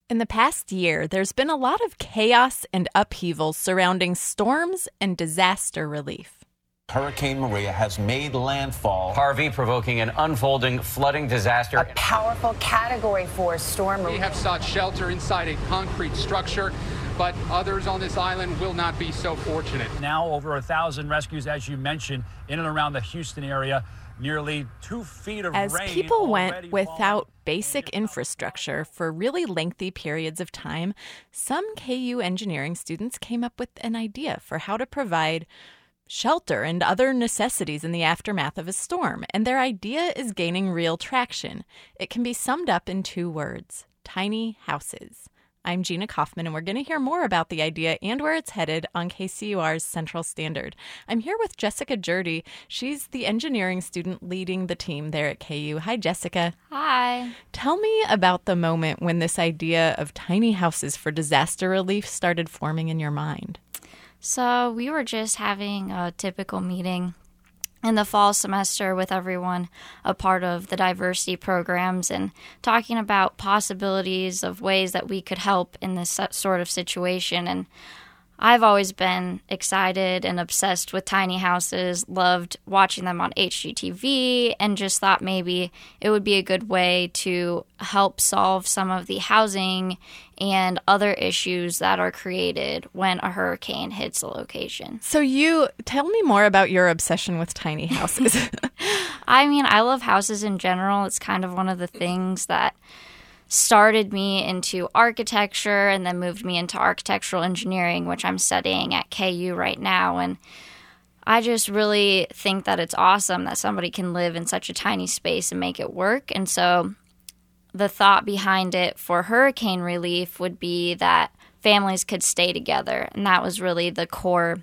In the past year, there's been a lot of chaos and upheaval surrounding storms and disaster relief. Hurricane Maria has made landfall. Harvey provoking an unfolding flooding disaster. A powerful Category 4 storm. We have sought shelter inside a concrete structure, but others on this island will not be so fortunate. Now over 1,000 rescues, as you mentioned, in and around the Houston area. Nearly 2 feet of rain. As people went without basic infrastructure for really lengthy periods of time, some KU engineering students came up with an idea for how to provide shelter and other necessities in the aftermath of a storm. And their idea is gaining real traction. It can be summed up in 2 words: tiny houses. I'm Gina Kaufman, and we're going to hear more about the idea and where it's headed on KCUR's Central Standard. I'm here with Jessica Jurdy. She's the engineering student leading the team there at KU. Hi, Jessica. Hi. Tell me about the moment when this idea of tiny houses for disaster relief started forming in your mind. So we were just having a typical meeting in the fall semester with everyone a part of the diversity programs and talking about possibilities of ways that we could help in this sort of situation. And I've always been excited and obsessed with tiny houses, loved watching them on HGTV, and just thought maybe it would be a good way to help solve some of the housing and other issues that are created when a hurricane hits a location. So tell me more about your obsession with tiny houses. I mean, I love houses in general. It's kind of one of the things that started me into architecture and then moved me into architectural engineering, which I'm studying at KU right now. And I just really think that it's awesome that somebody can live in such a tiny space and make it work. And so the thought behind it for hurricane relief would be that families could stay together. And that was really the core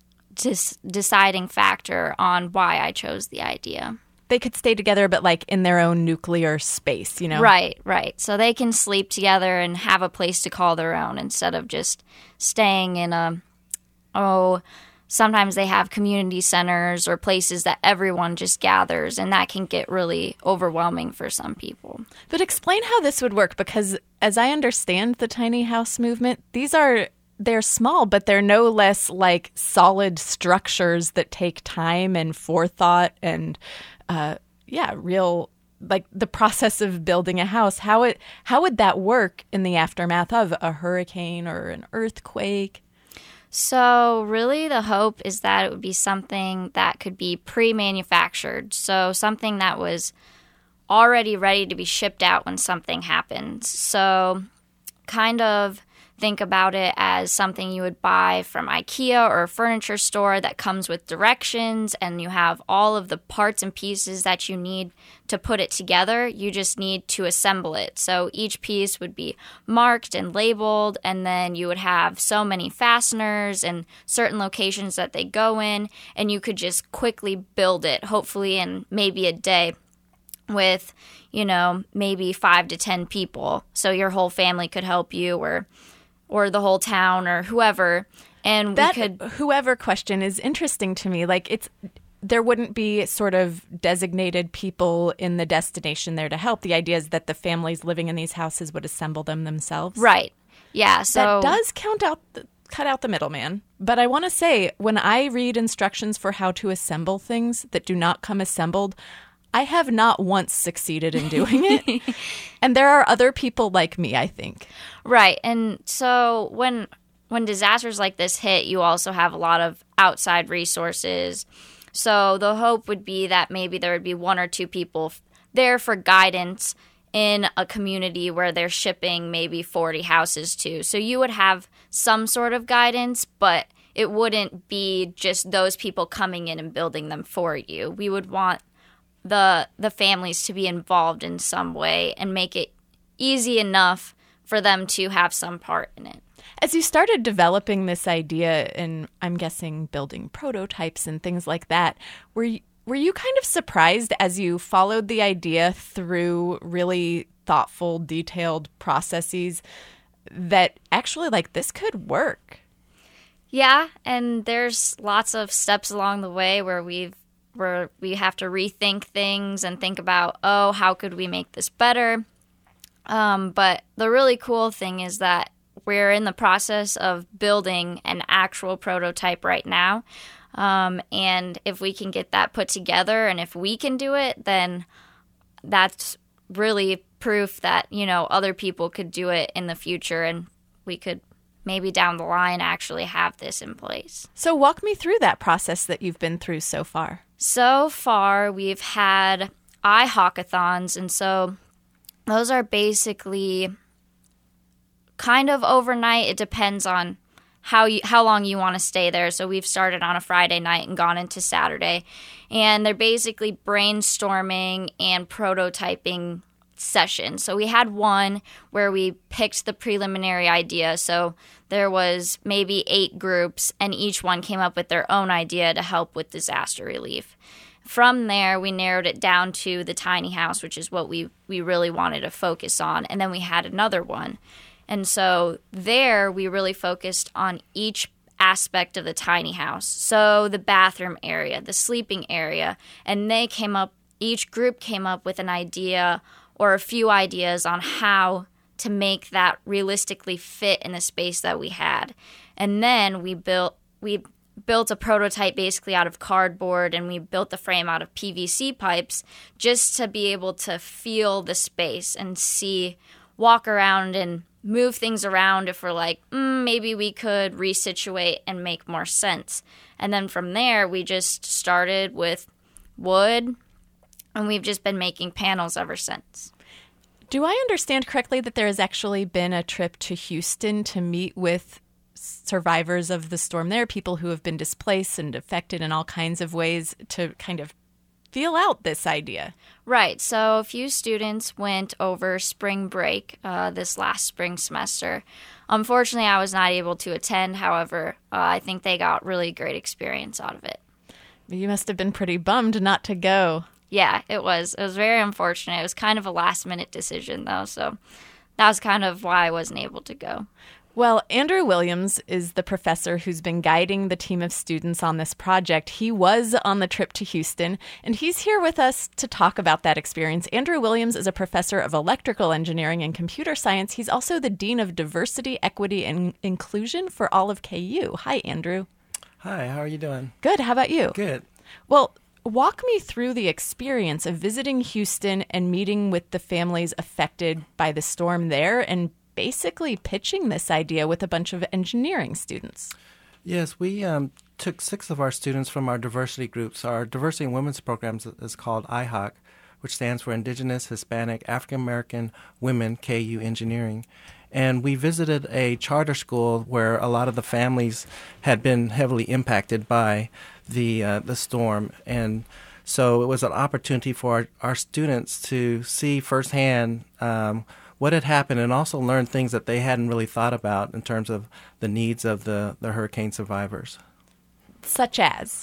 deciding factor on why I chose the idea. They could stay together, but like in their own nuclear space, you know? Right. So they can sleep together and have a place to call their own instead of just staying in sometimes they have community centers or places that everyone just gathers, and that can get really overwhelming for some people. But explain how this would work, because as I understand the tiny house movement, they're small, but they're no less like solid structures that take time and forethought and real, like the process of building a house. How would that work in the aftermath of a hurricane or an earthquake? So really the hope is that it would be something that could be pre-manufactured. So something that was already ready to be shipped out when something happens. So kind of think about it as something you would buy from IKEA or a furniture store that comes with directions, and you have all of the parts and pieces that you need to put it together. You just need to assemble it. So each piece would be marked and labeled, and then you would have so many fasteners and certain locations that they go in, and you could just quickly build it, hopefully in maybe a day, with, maybe 5 to 10 people. So your whole family could help you, or the whole town, or whoever. And whoever question is interesting to me. Like there wouldn't be sort of designated people in the destination there to help. The idea is that the families living in these houses would assemble them themselves. Right. Yeah. So that does cut out the middleman. But I want to say, when I read instructions for how to assemble things that do not come assembled, I have not once succeeded in doing it. And there are other people like me, I think. Right. And so when disasters like this hit, you also have a lot of outside resources. So the hope would be that maybe there would be 1 or 2 people there for guidance in a community where they're shipping maybe 40 houses to. So you would have some sort of guidance, but it wouldn't be just those people coming in and building them for you. We would want the families to be involved in some way and make it easy enough for them to have some part in it. As you started developing this idea, and I'm guessing building prototypes and things like that, were you kind of surprised as you followed the idea through really thoughtful, detailed processes that actually, like, this could work? Yeah, and there's lots of steps along the way where we have to rethink things and think about, how could we make this better? But the really cool thing is that we're in the process of building an actual prototype right now. And if we can get that put together and if we can do it, then that's really proof that, other people could do it in the future and we could maybe down the line actually have this in place. So walk me through that process that you've been through so far. So far, we've had iHawkathons, and so those are basically kind of overnight. It depends on how long you want to stay there. So we've started on a Friday night and gone into Saturday. And they're basically brainstorming and prototyping sessions. So we had one where we picked the preliminary idea. So there was maybe 8 groups, and each one came up with their own idea to help with disaster relief. From there, we narrowed it down to the tiny house, which is what we really wanted to focus on. And then we had another one. And so there, we really focused on each aspect of the tiny house. So the bathroom area, the sleeping area, and each group came up with an idea or a few ideas on how to make that realistically fit in the space that we had. And then we built a prototype basically out of cardboard, and we built the frame out of PVC pipes just to be able to feel the space and walk around and move things around if we're like, maybe we could resituate and make more sense. And then from there, we just started with wood, and we've just been making panels ever since. Do I understand correctly that there has actually been a trip to Houston to meet with survivors of the storm there, people who have been displaced and affected in all kinds of ways, to kind of feel out this idea? Right. So a few students went over spring break this last spring semester. Unfortunately, I was not able to attend. However, I think they got really great experience out of it. You must have been pretty bummed not to go. Yeah, it was. It was very unfortunate. It was kind of a last-minute decision, though, so that was kind of why I wasn't able to go. Well, Andrew Williams is the professor who's been guiding the team of students on this project. He was on the trip to Houston, and he's here with us to talk about that experience. Andrew Williams is a professor of electrical engineering and computer science. He's also the dean of diversity, equity, and inclusion for all of KU. Hi, Andrew. Hi, how are you doing? Good. How about you? Good. Well, walk me through the experience of visiting Houston and meeting with the families affected by the storm there and basically pitching this idea with a bunch of engineering students. Yes, we took 6 of our students from our diversity groups. Our diversity and women's program is called IHOC, which stands for Indigenous, Hispanic, African American Women KU Engineering. And we visited a charter school where a lot of the families had been heavily impacted by the storm. And so it was an opportunity for our students to see firsthand what had happened and also learn things that they hadn't really thought about in terms of the needs of the hurricane survivors. Such as?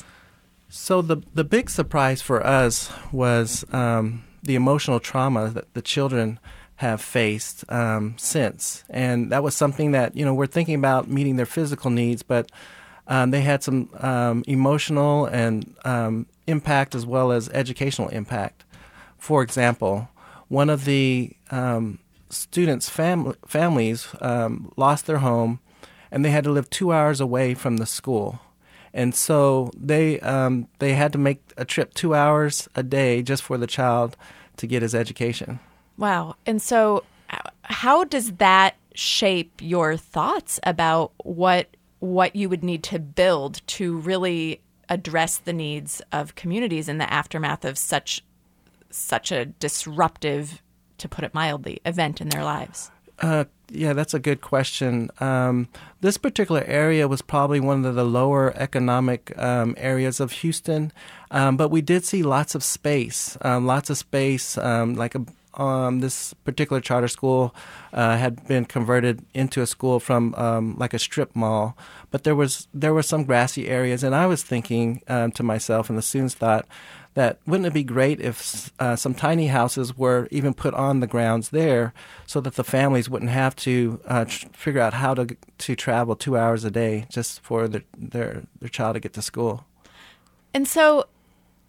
So the big surprise for us was the emotional trauma that the children have faced since. And that was something that, we're thinking about meeting their physical needs, but they had some emotional and impact as well as educational impact. For example, one of the students' families lost their home, and they had to live 2 hours away from the school. And so they had to make a trip 2 hours a day just for the child to get his education. Wow. And so how does that shape your thoughts about what you would need to build to really address the needs of communities in the aftermath of such a disruptive, to put it mildly, event in their lives? Yeah, that's a good question. This particular area was probably one of the lower economic areas of Houston, but we did see lots of space, this particular charter school had been converted into a school from like a strip mall, but there were some grassy areas, and I was thinking to myself, and the students thought, that wouldn't it be great if some tiny houses were even put on the grounds there so that the families wouldn't have to figure out how to travel 2 hours a day just for their child to get to school. And so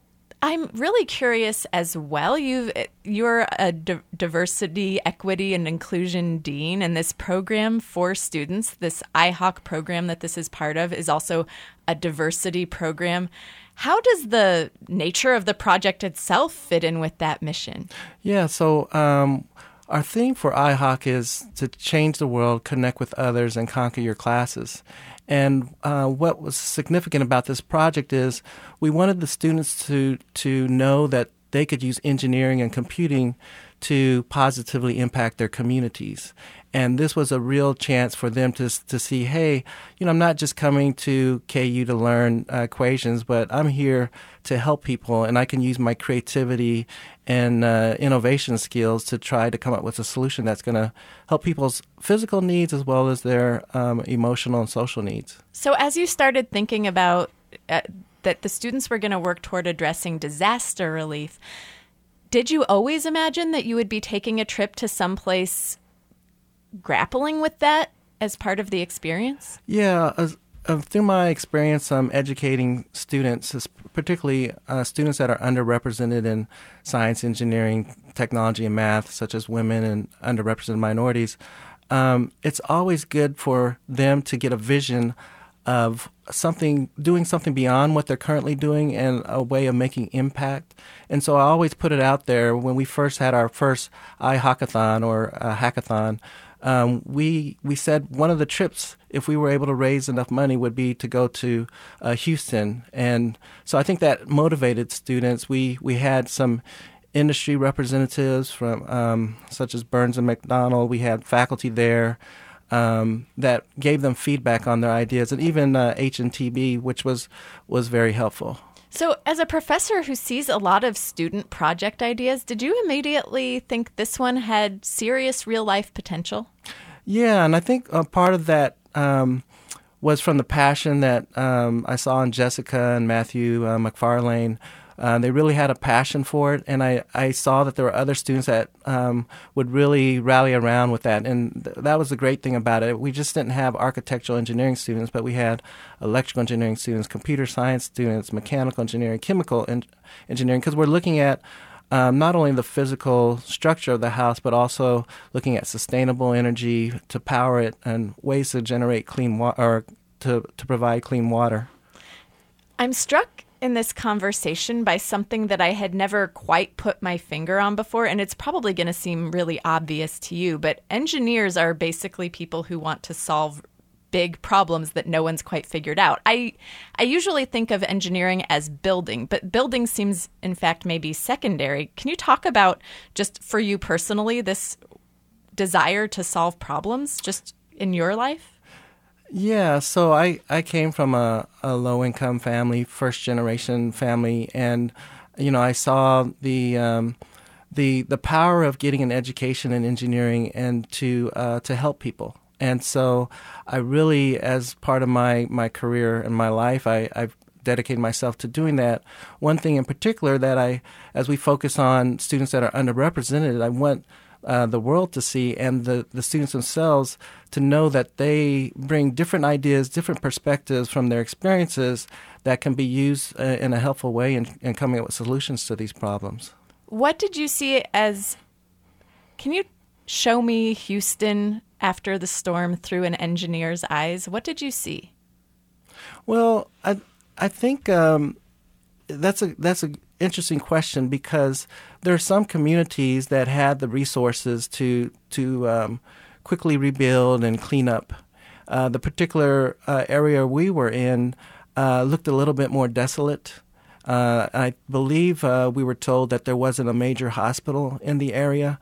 I'm really curious as well. You're a diversity, equity, and inclusion dean, and this program for students, this IHOC program that this is part of, is also a diversity program. How does the nature of the project itself fit in with that mission? Yeah, so our theme for IHOC is to change the world, connect with others, and conquer your classes. And what was significant about this project is we wanted the students to know that they could use engineering and computing to positively impact their communities. And this was a real chance for them to see, hey, I'm not just coming to KU to learn equations, but I'm here to help people, and I can use my creativity and innovation skills to try to come up with a solution that's going to help people's physical needs as well as their emotional and social needs. So as you started thinking about that the students were going to work toward addressing disaster relief, did you always imagine that you would be taking a trip to someplace grappling with that as part of the experience? Yeah, through my experience educating students, particularly students that are underrepresented in science, engineering, technology, and math, such as women and underrepresented minorities, it's always good for them to get a vision of doing something beyond what they're currently doing and a way of making impact. And so I always put it out there. When we first had our first iHackathon or hackathon, we said one of the trips, if we were able to raise enough money, would be to go to Houston. And so I think that motivated students. We had some industry representatives from such as Burns and McDonnell. We had faculty there that gave them feedback on their ideas, and even H&TB, which was very helpful. So as a professor who sees a lot of student project ideas, did you immediately think this one had serious real-life potential? Yeah, and I think part of that was from the passion that I saw in Jessica and Matthew McFarlane. They really had a passion for it, and I saw that there were other students that would really rally around with that, and that was the great thing about it. We just didn't have architectural engineering students, but we had electrical engineering students, computer science students, mechanical engineering, chemical engineering, because we're looking at not only the physical structure of the house, but also looking at sustainable energy to power it and ways to generate clean water, or to provide clean water. I'm struck in this conversation by something that I had never quite put my finger on before, and it's probably going to seem really obvious to you, but engineers are basically people who want to solve big problems that no one's quite figured out. I usually think of engineering as building, but building seems, in fact, maybe secondary. Can you talk about, just for you personally, this desire to solve problems just in your life? Yeah, so I came from a low-income family, first-generation family, and I saw the power of getting an education in engineering and to help people. And so I really, as part of my career and my life, I've dedicated myself to doing that. One thing in particular that as we focus on students that are underrepresented, I want the world to see, and the students themselves to know that they bring different ideas, different perspectives from their experiences that can be used in a helpful way in coming up with solutions to these problems. What did you see as, can you show me Houston after the storm through an engineer's eyes? What did you see? Well, I think that's a interesting question, because there are some communities that had the resources to quickly rebuild and clean up. The particular area we were in looked a little bit more desolate. I believe we were told that there wasn't a major hospital in the area.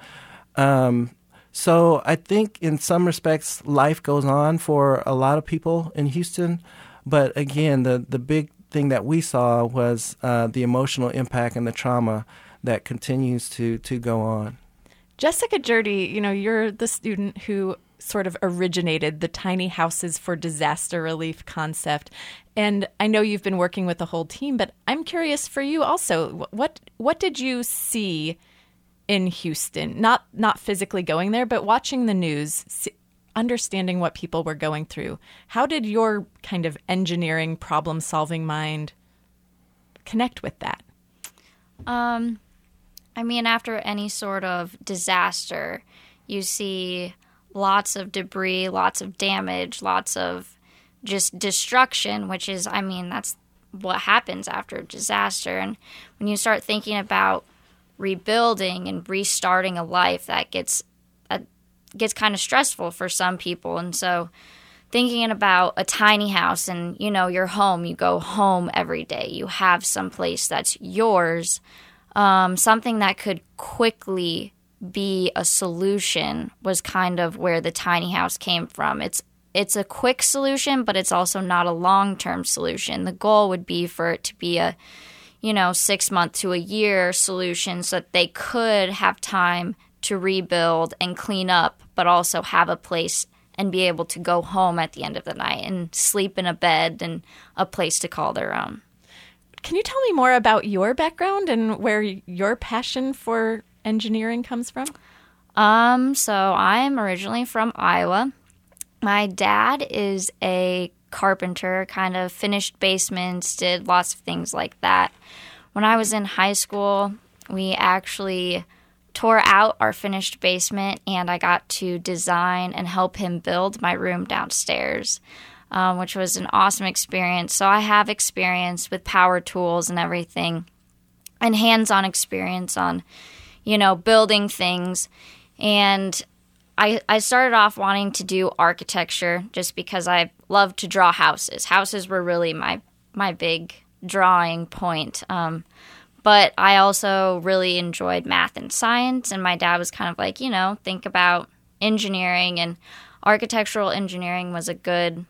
So I think in some respects life goes on for a lot of people in Houston. But again, the big thing that we saw was the emotional impact and the trauma that continues to go on. Jessica Jurdy, you're the student who sort of originated the tiny houses for disaster relief concept. And I know you've been working with the whole team, but I'm curious for you also, what did you see in Houston? Not physically going there, but watching the news, understanding what people were going through. How did your kind of engineering problem-solving mind connect with that? I mean, after any sort of disaster, you see lots of debris, lots of damage, lots of just destruction, which is, I mean, that's what happens after a disaster. And when you start thinking about rebuilding and restarting a life, that gets kind of stressful for some people. And so thinking about a tiny house and, you know, your home, you go home every day, you have some place that's yours, something that could quickly be a solution was kind of where the tiny house came from. It's a quick solution, but it's also not a long-term solution. The goal would be for it to be a, 6 month to a year solution so that they could have time to rebuild and clean up, but also have a place and be able to go home at the end of the night and sleep in a bed and a place to call their own. Can you tell me more about your background and where your passion for engineering comes from? So I'm originally from Iowa. My dad is a carpenter, kind of finished basements, did lots of things like that. When I was in high school, we actually tore out our finished basement, and I got to design and help him build my room downstairs, which was an awesome experience. So I have experience with power tools and everything, and hands-on experience on, building things. And I started off wanting to do architecture just because I love to draw houses. Houses were really my big drawing point. But I also really enjoyed math and science, and my dad was kind of like, think about engineering, and architectural engineering was a good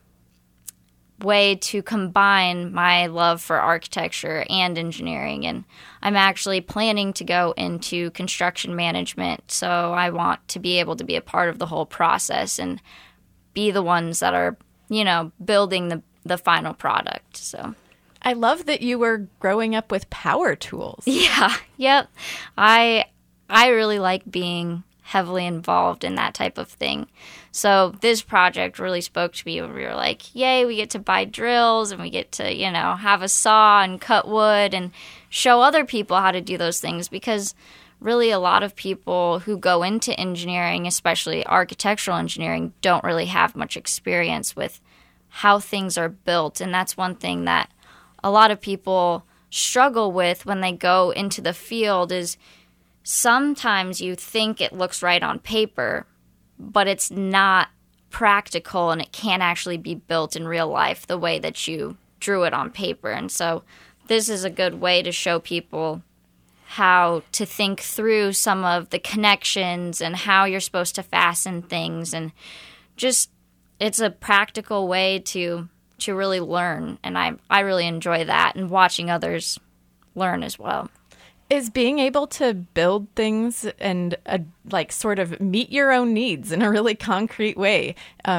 way to combine my love for architecture and engineering. And I'm actually planning to go into construction management, so I want to be able to be a part of the whole process and be the ones that are, building the final product. So I love that you were growing up with power tools. Yeah, yep. I really like being heavily involved in that type of thing. So this project really spoke to me when we were like, yay, we get to buy drills and we get to, have a saw and cut wood and show other people how to do those things, because really a lot of people who go into engineering, especially architectural engineering, don't really have much experience with how things are built. And that's one thing that a lot of people struggle with when they go into the field is sometimes you think it looks right on paper, but it's not practical and it can't actually be built in real life the way that you drew it on paper. And so this is a good way to show people how to think through some of the connections and how you're supposed to fasten things. And just it's a practical way to really learn, and I really enjoy that, and watching others learn as well. Is being able to build things and sort of meet your own needs in a really concrete way,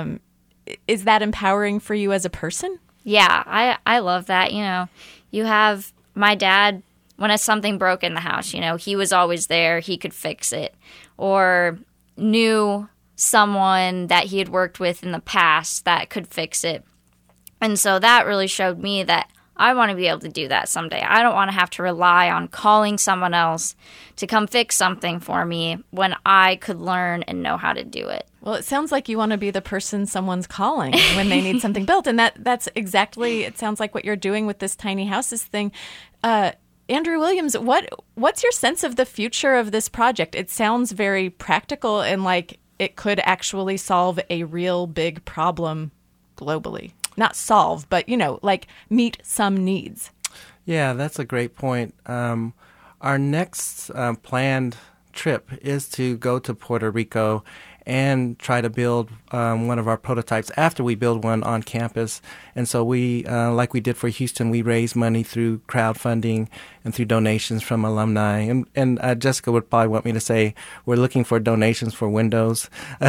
is that empowering for you as a person? Yeah, I love that. You have my dad, when something broke in the house, he was always there, he could fix it, or knew someone that he had worked with in the past that could fix it. And so that really showed me that I want to be able to do that someday. I don't want to have to rely on calling someone else to come fix something for me when I could learn and know how to do it. Well, it sounds like you want to be the person someone's calling when they need something built. And that's exactly, it sounds like what you're doing with this tiny houses thing. Andrew Williams, what's your sense of the future of this project? It sounds very practical and like it could actually solve a real big problem globally. Not solve, but, meet some needs. Yeah, that's a great point. Our next planned trip is to go to Puerto Rico and try to build one of our prototypes after we build one on campus. And so we, like we did for Houston, we raise money through crowdfunding and through donations from alumni. And Jessica would probably want me to say we're looking for donations for windows.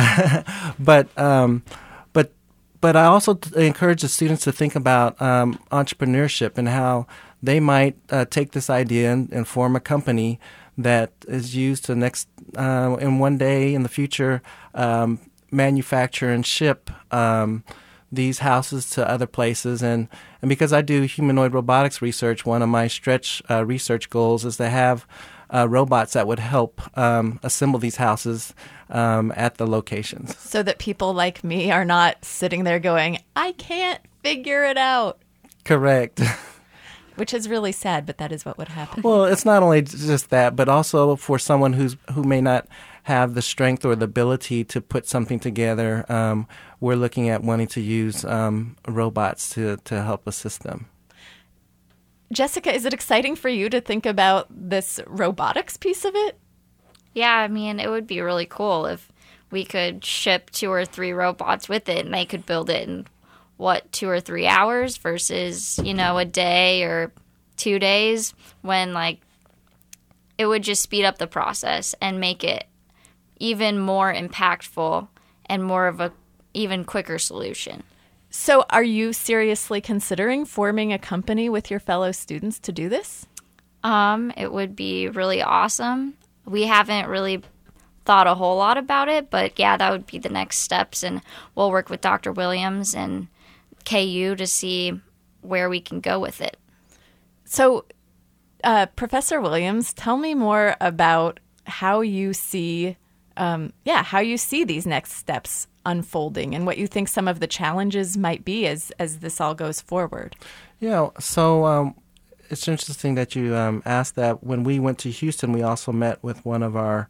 But I also encourage the students to think about entrepreneurship and how they might take this idea and form a company that is used to in one day in the future manufacture and ship these houses to other places. And because I do humanoid robotics research, one of my stretch research goals is to have robots that would help assemble these houses at the locations. So that people like me are not sitting there going, I can't figure it out. Correct. Which is really sad, but that is what would happen. Well, it's not only just that, but also for someone who may not have the strength or the ability to put something together, we're looking at wanting to use robots to help assist them. Jessica, is it exciting for you to think about this robotics piece of it? Yeah, I mean, it would be really cool if we could ship 2 or 3 robots with it and they could build it in, 2 or 3 hours versus, a day or 2 days, when, it would just speed up the process and make it even more impactful and more of a even quicker solution. So are you seriously considering forming a company with your fellow students to do this? It would be really awesome. We haven't really thought a whole lot about it, but yeah, that would be the next steps. And we'll work with Dr. Williams and KU to see where we can go with it. So, Professor Williams, tell me more about how you see these next steps unfolding and what you think some of the challenges might be as this all goes forward. Yeah, so it's interesting that you asked that. When we went to Houston, we also met with one of our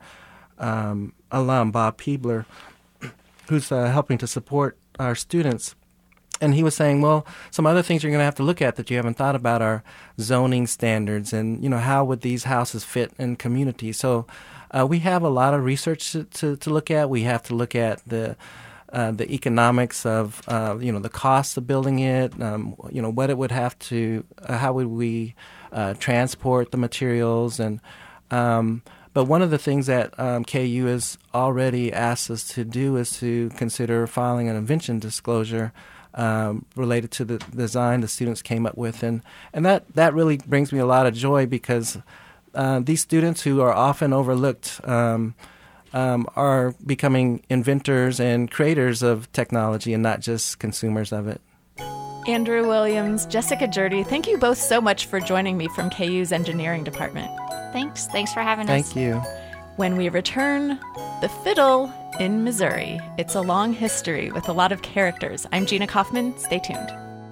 alum, Bob Peebler, who's helping to support our students. And he was saying, well, some other things you're going to have to look at that you haven't thought about are zoning standards and, how would these houses fit in communities. So we have a lot of research to look at. We have to look at the economics of, the cost of building it, what it would have to, how would we transport the materials. And but one of the things that KU has already asked us to do is to consider filing an invention disclosure related to the design the students came up with. And that really brings me a lot of joy because these students who are often overlooked are becoming inventors and creators of technology and not just consumers of it. Andrew Williams, Jessica Jurdy, thank you both so much for joining me from KU's engineering department. Thanks for having us. Thank you. When we return, the fiddle in Missouri. It's a long history with a lot of characters. I'm Gina Kaufman. Stay tuned.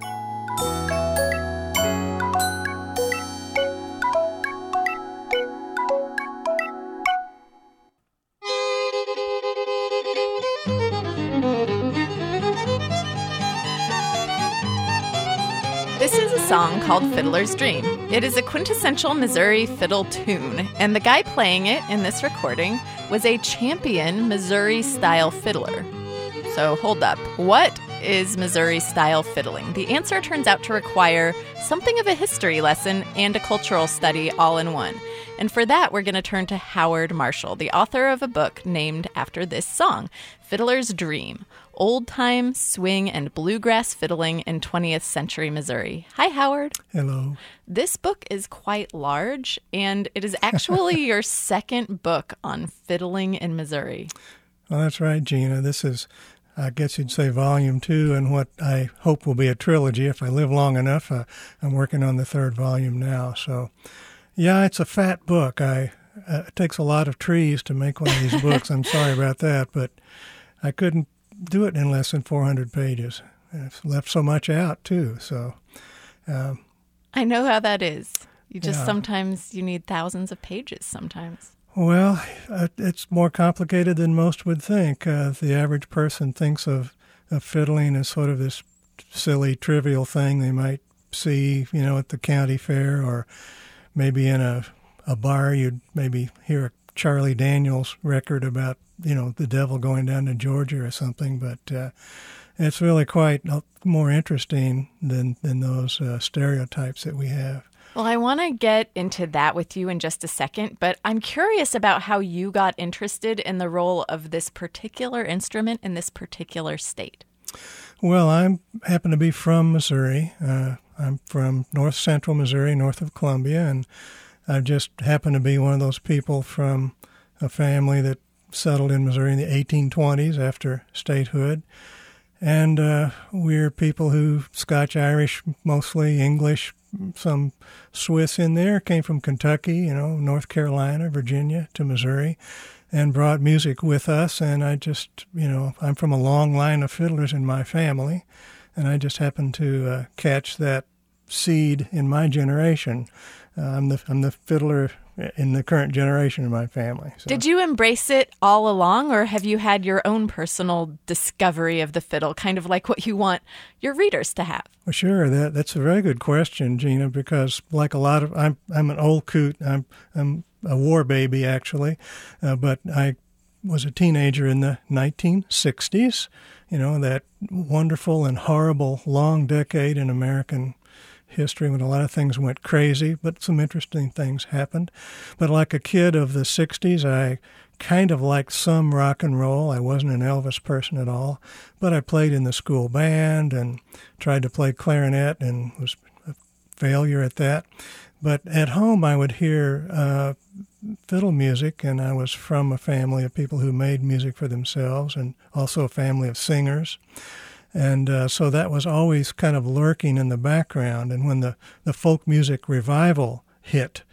This is a song called Fiddler's Dream. It is a quintessential Missouri fiddle tune, and the guy playing it in this recording was a champion Missouri-style fiddler. So hold up. What is Missouri-style fiddling? The answer turns out to require something of a history lesson and a cultural study all in one. And for that, we're going to turn to Howard Marshall, the author of a book named after this song, Fiddler's Dream, Old-Time Swing and Bluegrass Fiddling in 20th Century Missouri. Hi, Howard. Hello. This book is quite large, and it is actually your second book on fiddling in Missouri. Well, that's right, Gina. This is, I guess you'd say, volume 2, and what I hope will be a trilogy if I live long enough. I'm working on the 3rd volume now. So, yeah, it's a fat book. It takes a lot of trees to make one of these books. I'm sorry about that, but I couldn't do it in less than 400 pages. I've left so much out, too. So, I know how that is. You just sometimes you need thousands of pages sometimes. Well, it's more complicated than most would think. The average person thinks of fiddling as sort of this silly, trivial thing they might see, at the county fair, or maybe in a bar you'd maybe hear a Charlie Daniels record about, the devil going down to Georgia or something. But it's really quite more interesting than those stereotypes that we have. Well, I want to get into that with you in just a second, but I'm curious about how you got interested in the role of this particular instrument in this particular state. Well, I happen to be from Missouri. I'm from north central Missouri, north of Columbia, and I just happen to be one of those people from a family that settled in Missouri in the 1820s after statehood. And we're people who, Scotch-Irish, mostly English, some Swiss in there, came from Kentucky, North Carolina, Virginia to Missouri, and brought music with us. And I just, I'm from a long line of fiddlers in my family, and I just happened to catch that seed in my generation. I'm the fiddler in the current generation in my family. So. Did you embrace it all along, or have you had your own personal discovery of the fiddle, kind of like what you want your readers to have? Well, sure. That's a very good question, Gina, because like a lot of, I'm an old coot. I'm a war baby, actually, but I was a teenager in the 1960s, that wonderful and horrible long decade in American history when a lot of things went crazy, but some interesting things happened. But like a kid of the 60s, I kind of liked some rock and roll. I wasn't an Elvis person at all, but I played in the school band and tried to play clarinet and was a failure at that. But at home, I would hear fiddle music, and I was from a family of people who made music for themselves and also a family of singers. And so that was always kind of lurking in the background. And when the folk music revival hit,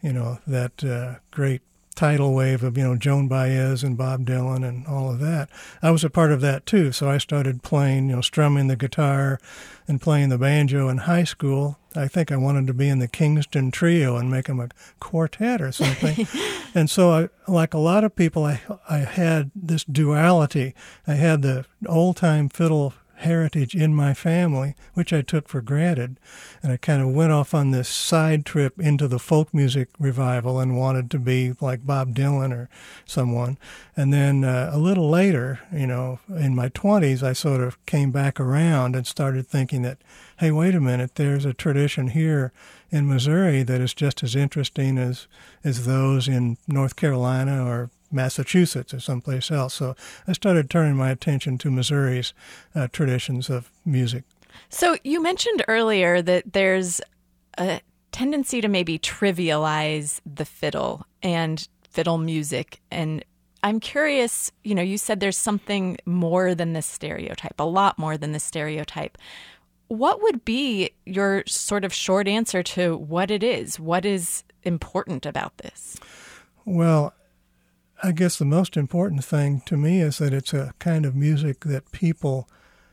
that great tidal wave of, Joan Baez and Bob Dylan and all of that, I was a part of that too. So I started playing, strumming the guitar and playing the banjo in high school. I think I wanted to be in the Kingston Trio and make them a quartet or something. And so, like a lot of people, I had this duality. I had the old-time fiddle heritage in my family, which I took for granted, and I kind of went off on this side trip into the folk music revival and wanted to be like Bob Dylan or someone. And then a little later, in my 20s, I sort of came back around and started thinking that, hey, wait a minute, there's a tradition here in Missouri that is just as interesting as those in North Carolina or Massachusetts or someplace else. So I started turning my attention to Missouri's traditions of music. So you mentioned earlier that there's a tendency to maybe trivialize the fiddle and fiddle music. And I'm curious, you said there's something more than this stereotype, a lot more than this stereotype. What would be your sort of short answer to what it is? What is important about this? Well, I guess the most important thing to me is that it's a kind of music that people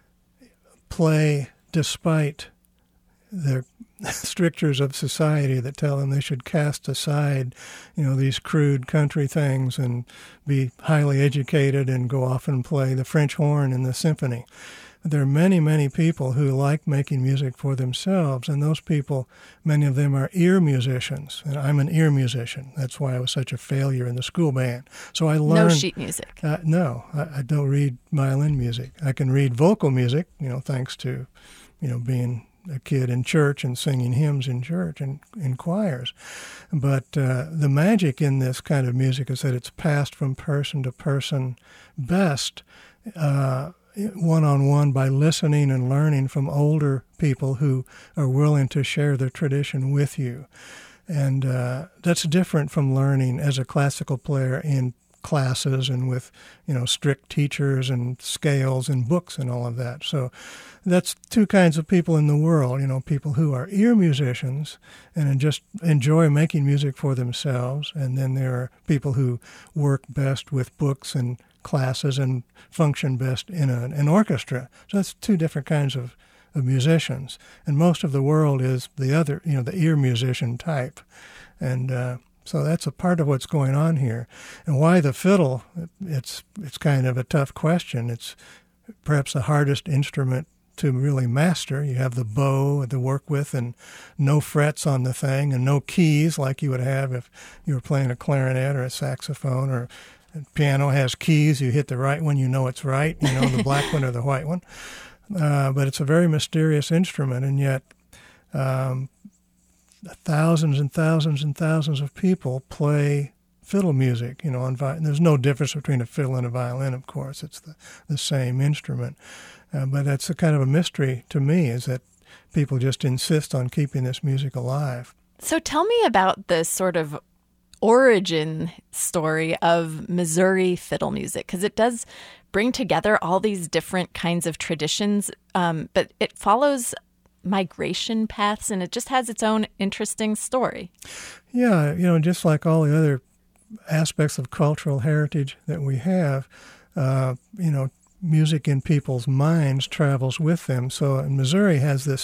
play despite the strictures of society that tell them they should cast aside, these crude country things and be highly educated and go off and play the French horn in the symphony. There are many, many people who like making music for themselves, and those people, many of them are ear musicians, and I'm an ear musician. That's why I was such a failure in the school band. So I learned... No sheet music. No, I don't read violin music. I can read vocal music, thanks to, being a kid in church and singing hymns in church and in choirs. But the magic in this kind of music is that it's passed from person to person best one-on-one by listening and learning from older people who are willing to share their tradition with you. And that's different from learning as a classical player in classes and with, strict teachers and scales and books and all of that. So that's two kinds of people in the world, people who are ear musicians and just enjoy making music for themselves. And then there are people who work best with books and classes and function best in an orchestra. So that's two different kinds of musicians. And most of the world is the other, the ear musician type. And so that's a part of what's going on here. And why the fiddle? It's kind of a tough question. It's perhaps the hardest instrument to really master. You have the bow to work with and no frets on the thing and no keys like you would have if you were playing a clarinet or a saxophone, or piano has keys. You hit the right one, it's right, the black one or the white one. But it's a very mysterious instrument, and yet thousands and thousands and thousands of people play fiddle music, there's no difference between a fiddle and a violin, of course. It's the same instrument. But that's a kind of a mystery to me, is that people just insist on keeping this music alive. So tell me about the sort of origin story of Missouri fiddle music, because it does bring together all these different kinds of traditions, but it follows migration paths, and it just has its own interesting story. Yeah, just like all the other aspects of cultural heritage that we have, music in people's minds travels with them. So Missouri has this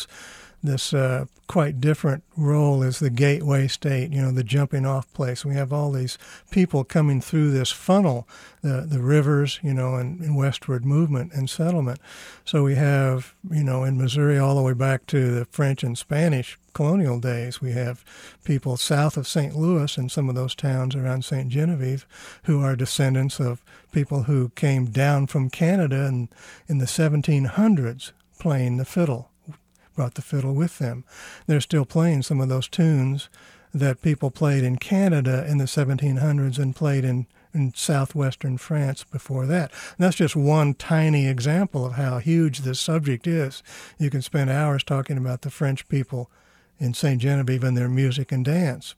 quite different role as the gateway state, the jumping off place. We have all these people coming through this funnel, the rivers, and westward movement and settlement. So we have, in Missouri all the way back to the French and Spanish colonial days, we have people south of St. Louis and some of those towns around St. Genevieve who are descendants of people who came down from Canada in the 1700s playing the fiddle. Brought the fiddle with them. They're still playing some of those tunes that people played in Canada in the 1700s and played in southwestern France before that. And that's just one tiny example of how huge this subject is. You can spend hours talking about the French people in St. Genevieve and their music and dance.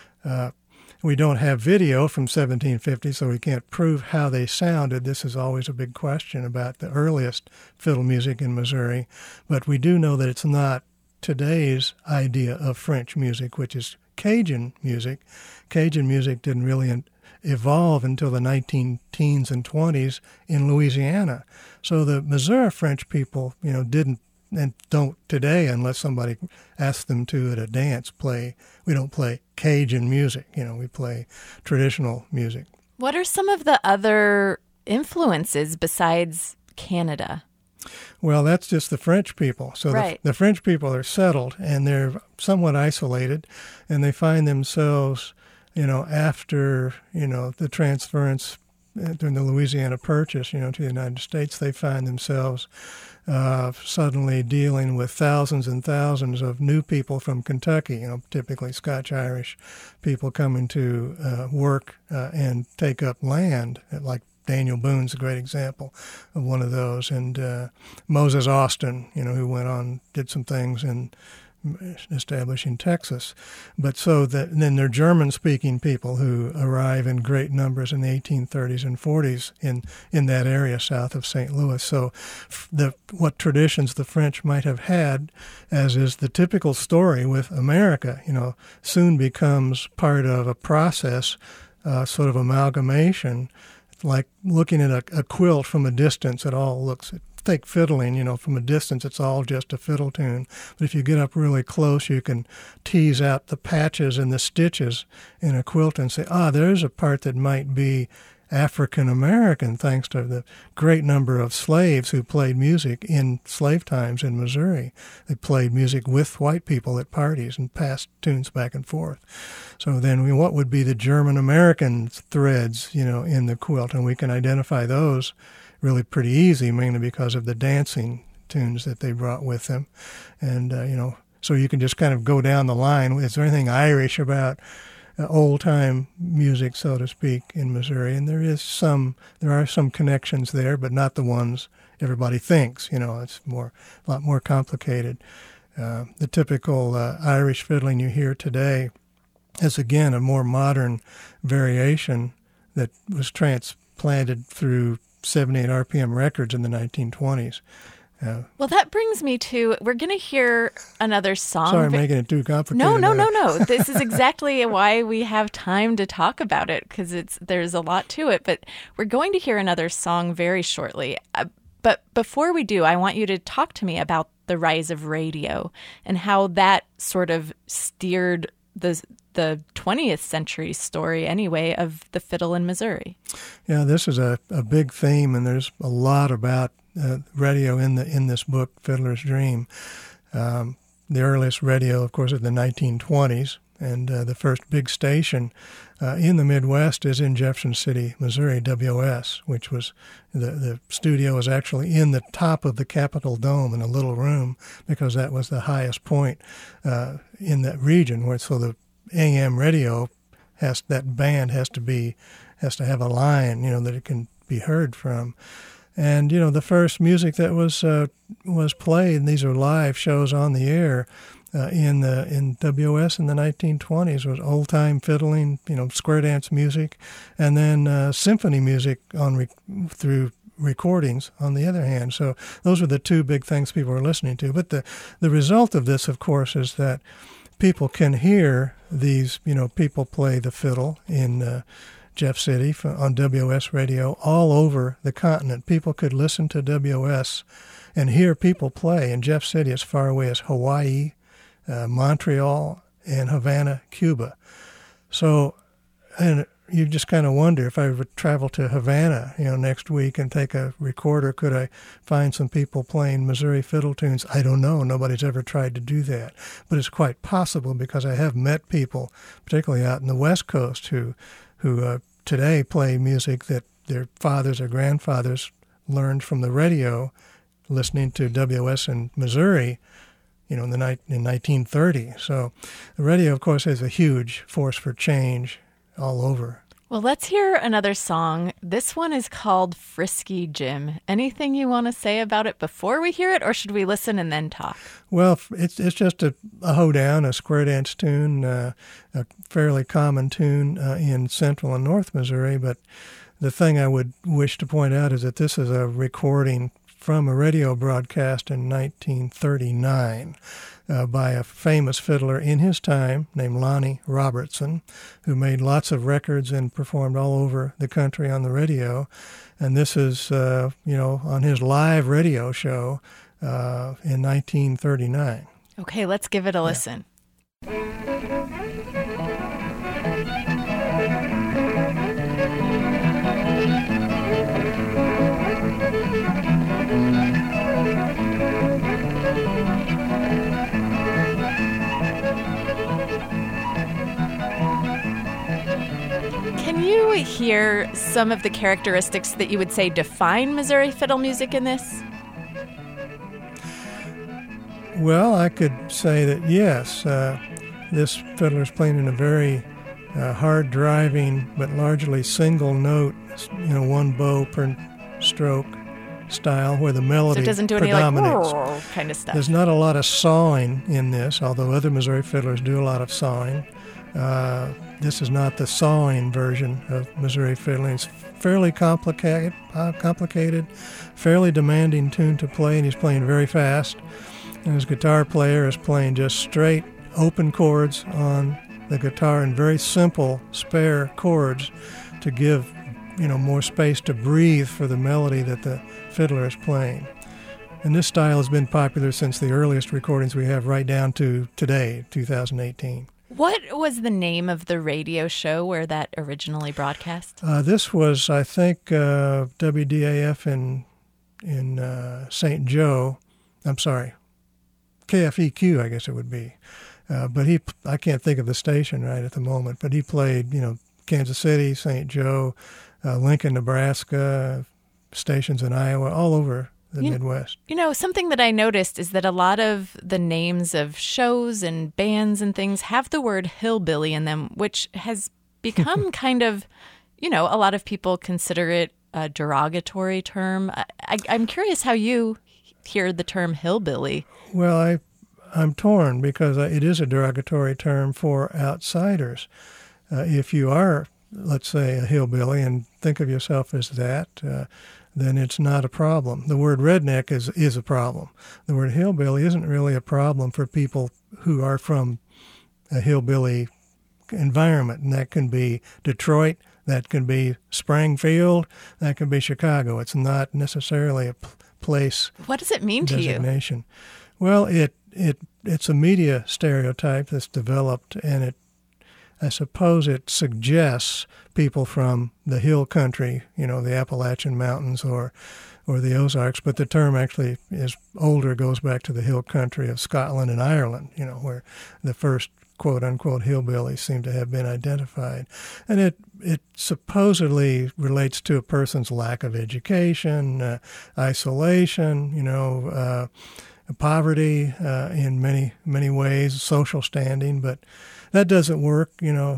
We don't have video from 1750, so we can't prove how they sounded. This is always a big question about the earliest fiddle music in Missouri. But we do know that it's not today's idea of French music, which is Cajun music. Cajun music didn't really evolve until the 19-teens and 20s in Louisiana. So the Missouri French people, didn't and don't today, unless somebody asks them to at a dance, we don't play Cajun music. We play traditional music. What are some of the other influences besides Canada? Well, that's just the French people. So right. the French people are settled, and they're somewhat isolated, and they find themselves, after, the transference during the Louisiana Purchase, to the United States, they find themselves suddenly dealing with thousands and thousands of new people from Kentucky, typically Scotch-Irish people coming to work and take up land, like Daniel Boone's a great example of one of those, and Moses Austin, who went on, did some things in establishing Texas. But then there are German-speaking people who arrive in great numbers in the 1830s and 40s in that area south of St. Louis. So what traditions the French might have had, as is the typical story with America, soon becomes part of a process, sort of amalgamation, like looking at a quilt from a distance. It all looks... Take fiddling, from a distance, it's all just a fiddle tune. But if you get up really close, you can tease out the patches and the stitches in a quilt and say, there's a part that might be African American, thanks to the great number of slaves who played music in slave times in Missouri. They played music with white people at parties and passed tunes back and forth. So then what would be the German American threads, in the quilt? And we can identify those really pretty easy, mainly because of the dancing tunes that they brought with them. And, so you can just kind of go down the line. Is there anything Irish about old-time music, so to speak, in Missouri? And there are some connections there, but not the ones everybody thinks. It's a lot more complicated. The typical Irish fiddling you hear today is, again, a more modern variation that was transplanted through 78 RPM records in the 1920s. Well, that brings me to, we're going to hear another song. Sorry, I'm making it too complicated. No. This is exactly why we have time to talk about it, because there's a lot to it. But we're going to hear another song very shortly. But before we do, I want you to talk to me about the rise of radio and how that sort of steered the 20th century story, anyway, of the fiddle in Missouri. Yeah, this is a big theme, and there's a lot about radio in this book, Fiddler's Dream. The earliest radio, of course, is the 1920s, and the first big station in the Midwest is in Jefferson City, Missouri, WS, which was the studio was actually in the top of the Capitol Dome in a little room, because that was the highest point in that region. So the AM radio that band has to have a line, that it can be heard from. And the first music that was played, and these are live shows on the air in WS in the 1920s, was old time fiddling, square dance music, and then symphony music through recordings on the other hand. So those are the two big things people are listening to. But the result of this, of course, is that people can hear these, people play the fiddle in Jeff City on WOS radio all over the continent. People could listen to WOS and hear people play in Jeff City as far away as Hawaii, Montreal, and Havana, Cuba. So, and you just kind of wonder, if I would travel to Havana, next week and take a recorder, could I find some people playing Missouri fiddle tunes? I don't know. Nobody's ever tried to do that. But it's quite possible, because I have met people, particularly out in the West Coast, who today play music that their fathers or grandfathers learned from the radio, listening to WOS in Missouri, in 1930. So the radio, of course, is a huge force for change all over. Well, let's hear another song. This one is called Frisky Jim. Anything you want to say about it before we hear it, or should we listen and then talk? Well, it's just a hoedown, a square dance tune, a fairly common tune in Central and North Missouri. But the thing I would wish to point out is that this is a recording from a radio broadcast in 1939 by a famous fiddler in his time named Lonnie Robertson, who made lots of records and performed all over the country on the radio. And this is, on his live radio show in 1939. Okay, let's give it a listen. Can you hear some of the characteristics that you would say define Missouri fiddle music in this? Well, I could say that yes, this fiddler is playing in a very hard-driving but largely single-note, one bow per stroke style, where the melody predominates. So it doesn't do any like kind of stuff. There's not a lot of sawing in this, although other Missouri fiddlers do a lot of sawing. This is not the sawing version of Missouri fiddling. It's fairly complicated, fairly demanding tune to play, and he's playing very fast. And his guitar player is playing just straight open chords on the guitar and very simple spare chords to give, more space to breathe for the melody that the fiddler is playing. And this style has been popular since the earliest recordings we have right down to today, 2018. What was the name of the radio show where that originally broadcast? This was, I think, WDAF in St. Joe. I'm sorry, KFEQ, I guess it would be. But I can't think of the station right at the moment, but he played, Kansas City, St. Joe, Lincoln, Nebraska, stations in Iowa, all over the Midwest. Something that I noticed is that a lot of the names of shows and bands and things have the word hillbilly in them, which has become kind of, a lot of people consider it a derogatory term. I'm curious how you hear the term hillbilly. Well, I'm torn, because it is a derogatory term for outsiders. If you are, let's say, a hillbilly and think of yourself as that, then it's not a problem. The word redneck is a problem. The word hillbilly isn't really a problem for people who are from a hillbilly environment, and that can be Detroit, that can be Springfield, that can be Chicago. It's not necessarily a place. What does it mean designation. To you? Well, it's a media stereotype that's developed, and I suppose it suggests people from the hill country, the Appalachian Mountains or the Ozarks, but the term actually is older, goes back to the hill country of Scotland and Ireland, where the first quote-unquote hillbillies seem to have been identified. And it supposedly relates to a person's lack of education, isolation, poverty in many ways, social standing, but that doesn't work,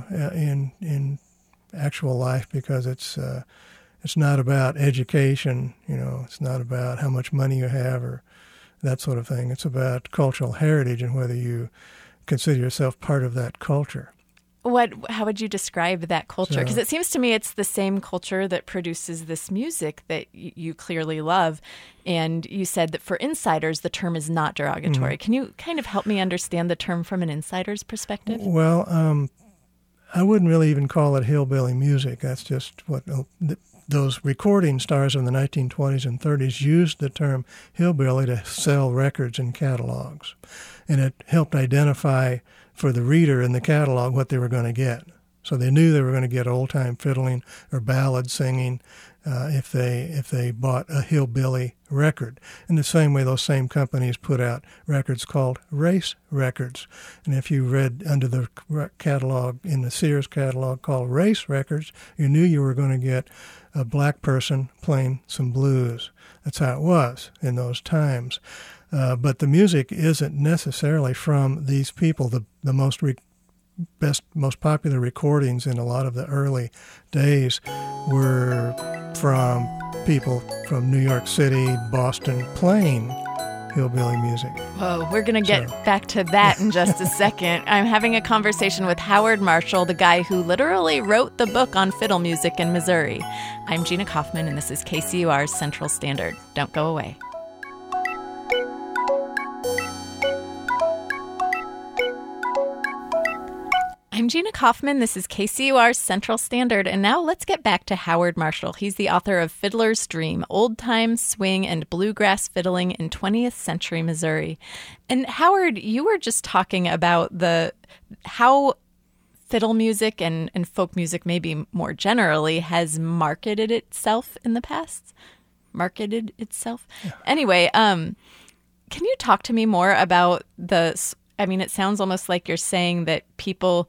in actual life, because it's not about education, it's not about how much money you have or that sort of thing. It's about cultural heritage and whether you consider yourself part of that culture. How would you describe that culture? Because it seems to me it's the same culture that produces this music that you clearly love. And you said that for insiders, the term is not derogatory. Can you kind of help me understand the term from an insider's perspective? Well, I wouldn't really even call it hillbilly music. That's just what those recording stars in the 1920s and 30s used the term hillbilly to sell records and catalogs. And it helped identify for the reader in the catalog what they were going to get. So they knew they were going to get old-time fiddling or ballad singing if they bought a hillbilly record. In the same way, those same companies put out records called race records. And if you read under the catalog in the Sears catalog called race records, you knew you were going to get a black person playing some blues. That's how it was in those times. But the music isn't necessarily from these people. The most popular recordings in a lot of the early days were from people from New York City, Boston, playing hillbilly music. Whoa, we're going to get back to that in just a second. I'm having a conversation with Howard Marshall, the guy who literally wrote the book on fiddle music in Missouri. I'm Gina Kaufman, and this is KCUR's Central Standard. Don't go away. I'm Gina Kaufman. This is KCUR's Central Standard. And now let's get back to Howard Marshall. He's the author of Fiddler's Dream, Old-Time Swing and Bluegrass Fiddling in 20th Century Missouri. And Howard, you were just talking about how fiddle music and folk music, maybe more generally, has marketed itself in the past. Marketed itself? Yeah. Anyway, can you talk to me more about it sounds almost like you're saying that people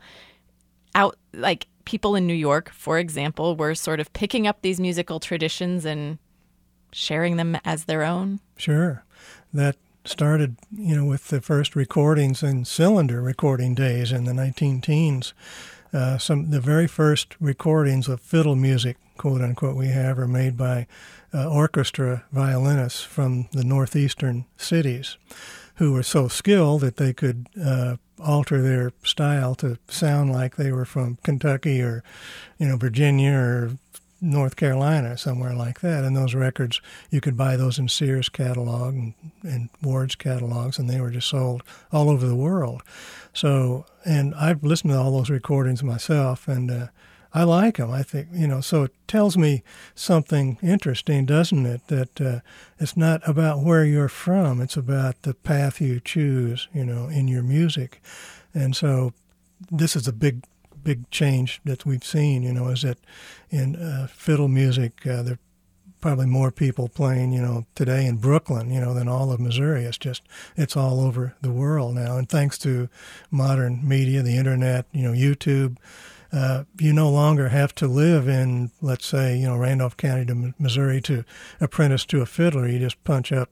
in New York, for example, were sort of picking up these musical traditions and sharing them as their own. Sure. That started, with the first recordings in cylinder recording days in the 19-teens. The very first recordings of fiddle music, quote unquote, we have are made by orchestra violinists from the northeastern cities, who were so skilled that they could alter their style to sound like they were from Kentucky or, Virginia or North Carolina, somewhere like that. And those records, you could buy those in Sears catalog and Ward's catalogs, and they were just sold all over the world. So, and I've listened to all those recordings myself, and I like them. I think, so it tells me something interesting, doesn't it? That it's not about where you're from. It's about the path you choose, in your music. And so this is a big change that we've seen, is that in fiddle music, there are probably more people playing, today in Brooklyn, than all of Missouri. It's all over the world now. And thanks to modern media, the internet, YouTube, you no longer have to live in, let's say, Randolph County, Missouri, to apprentice to a fiddler. You just punch up,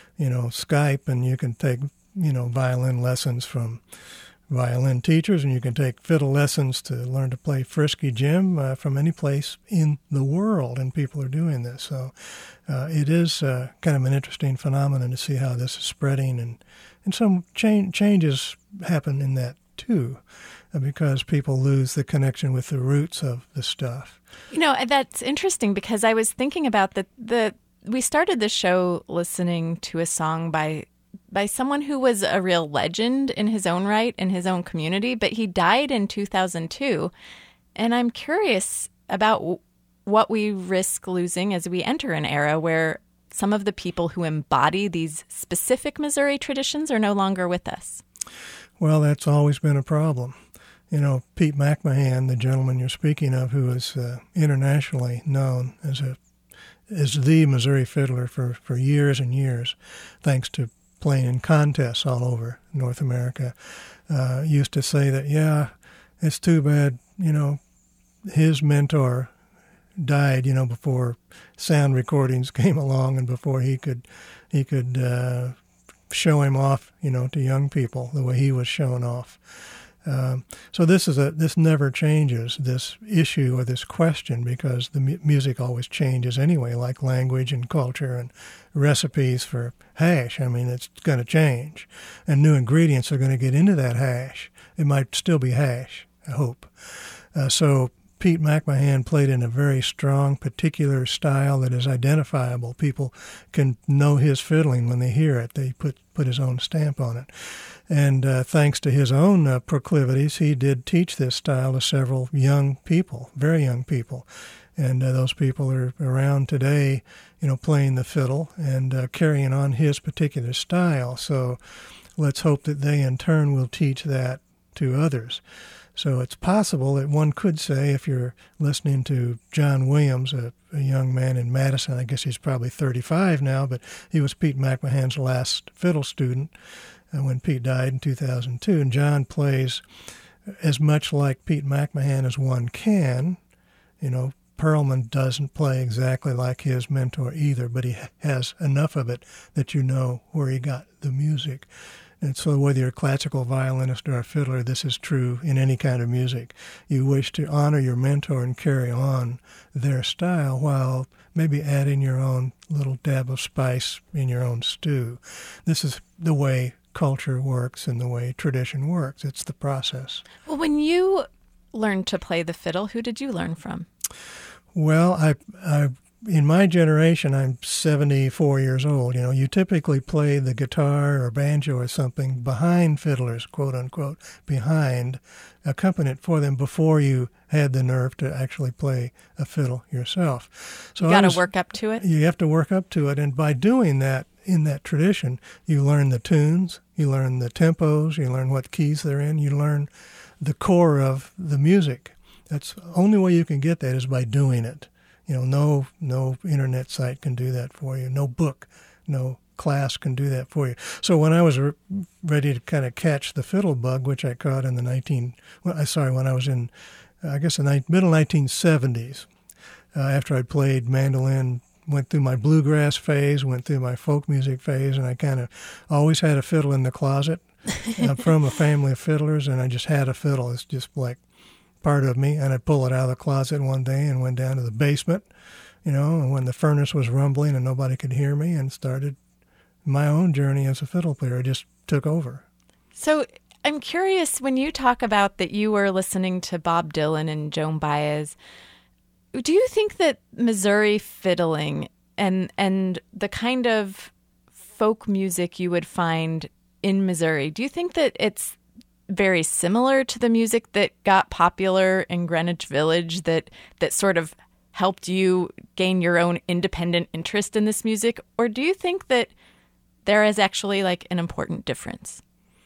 Skype, and you can take, violin lessons from violin teachers, and you can take fiddle lessons to learn to play Frisky Jim from any place in the world, and people are doing this. So it is kind of an interesting phenomenon to see how this is spreading, and some changes happen in that too, because people lose the connection with the roots of the stuff. That's interesting, because I was thinking about we started the show listening to a song by someone who was a real legend in his own right, in his own community, but he died in 2002. And I'm curious about what we risk losing as we enter an era where some of the people who embody these specific Missouri traditions are no longer with us. Well, that's always been a problem. Pete McMahon, the gentleman you're speaking of, who is internationally known as the Missouri fiddler for years and years, thanks to playing in contests all over North America, used to say that, it's too bad, his mentor died, before sound recordings came along and before he could show him off, to young people the way he was shown off. So this never changes, this issue or this question, because the music always changes anyway, like language and culture and recipes for hash. It's going to change, and new ingredients are going to get into that hash. It might still be hash, hope. So Pete McMahon played in a very strong, particular style that is identifiable. People can know his fiddling when they hear it. They put his own stamp on it. And thanks to his own proclivities, he did teach this style to several young people, very young people. And those people are around today, playing the fiddle and carrying on his particular style. So let's hope that they in turn will teach that to others. So it's possible that one could say, if you're listening to John Williams, a young man in Madison, I guess he's probably 35 now, but he was Pete McMahon's last fiddle student when Pete died in 2002. And John plays as much like Pete McMahon as one can. Perlman doesn't play exactly like his mentor either, but he has enough of it that you know where he got the music. And so whether you're a classical violinist or a fiddler, this is true in any kind of music. You wish to honor your mentor and carry on their style while maybe adding your own little dab of spice in your own stew. This is the way culture works and the way tradition works. It's the process. Well, when you learned to play the fiddle, who did you learn from? Well, I in my generation, I'm 74 years old. You typically play the guitar or banjo or something behind fiddlers, quote unquote, behind, accompanied for them before you had the nerve to actually play a fiddle yourself. So you got to work up to it? You have to work up to it. And by doing that, in that tradition, you learn the tunes, you learn the tempos, you learn what keys they're in, you learn the core of the music. That's the only way you can get that is by doing it. No internet site can do that for you. No book, no class can do that for you. So when I was ready to kind of catch the fiddle bug, which I caught in when I was in, the middle 1970s, after I'd played mandolin, went through my bluegrass phase, went through my folk music phase, and I kind of always had a fiddle in the closet. I'm from a family of fiddlers, and I just had a fiddle. It's just like part of me, and I'd pull it out of the closet one day and went down to the basement, and when the furnace was rumbling and nobody could hear me, and started my own journey as a fiddle player. It just took over. So I'm curious, when you talk about that you were listening to Bob Dylan and Joan Baez, do you think that Missouri fiddling and the kind of folk music you would find in Missouri, do you think that it's very similar to the music that got popular in Greenwich Village that sort of helped you gain your own independent interest in this music? Or do you think that there is actually like an important difference?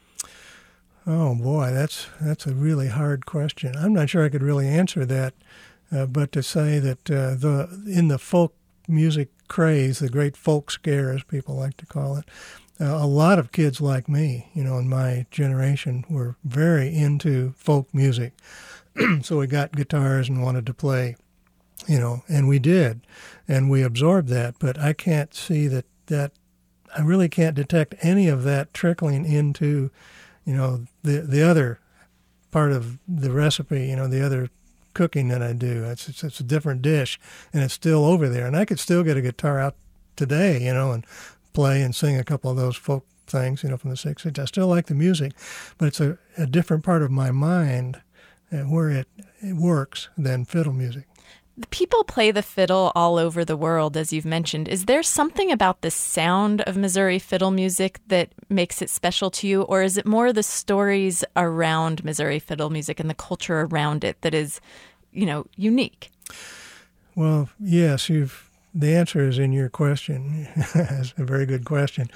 Oh boy, that's a really hard question. I'm not sure I could really answer that, but to say that in the folk music craze, the great folk scare, as people like to call it, a lot of kids like me, in my generation, were very into folk music. So we got guitars and wanted to play, and we did, and we absorbed that. But I can't see that I really can't detect any of that trickling into, the other part of the recipe, the other cooking that I do. It's a different dish, and it's still over there. And I could still get a guitar out today, and play and sing a couple of those folk things, from the 60s. I still like the music, but it's a different part of my mind where it works than fiddle music. People play the fiddle all over the world, as you've mentioned. Is there something about the sound of Missouri fiddle music that makes it special to you, or is it more the stories around Missouri fiddle music and the culture around it that is, unique? Well, yes, the answer is in your question. It's a very good question.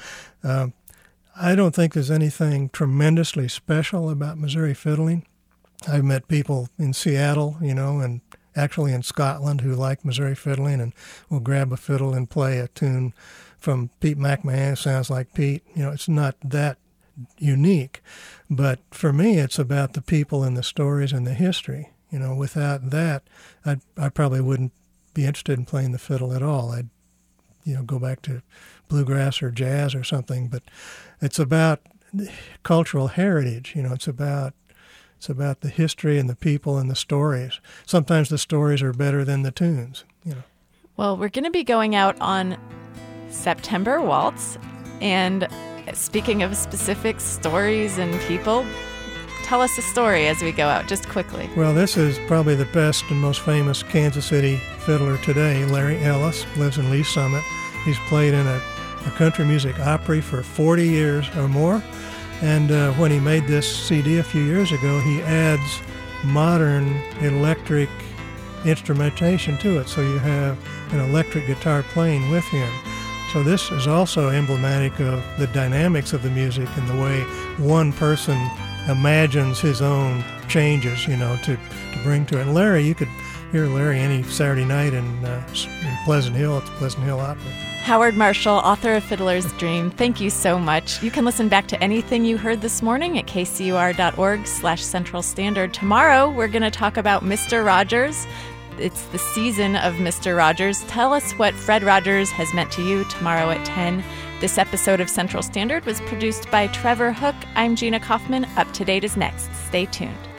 I don't think there's anything tremendously special about Missouri fiddling. I've met people in Seattle, and actually in Scotland who like Missouri fiddling and will grab a fiddle and play a tune from Pete McMahon. It sounds like Pete. It's not that unique. But for me, it's about the people and the stories and the history. Without that, I probably wouldn't be interested in playing the fiddle at all. I'd, go back to bluegrass or jazz or something. But it's about cultural heritage. It's about the history and the people and the stories. Sometimes the stories are better than the tunes. Well, we're going to be going out on September Waltz, and speaking of specific stories and people, tell us a story as we go out, just quickly. Well, this is probably the best and most famous Kansas City fiddler today. Larry Ellis lives in Lee Summit. He's played in a country music Opry for 40 years or more. And when he made this CD a few years ago, he adds modern electric instrumentation to it. So you have an electric guitar playing with him. So this is also emblematic of the dynamics of the music and the way one person imagines his own changes, to bring to it. And Larry, you could hear Larry any Saturday night in Pleasant Hill at the Pleasant Hill Opera. Howard Marshall, author of Fiddler's Dream, thank you so much. You can listen back to anything you heard this morning at kcur.org/Central Standard. Tomorrow, we're going to talk about Mr. Rogers. It's the season of Mr. Rogers. Tell us what Fred Rogers has meant to you tomorrow at 10. This episode of Central Standard was produced by Trevor Hook. I'm Gina Kaufman. Up to Date is next. Stay tuned.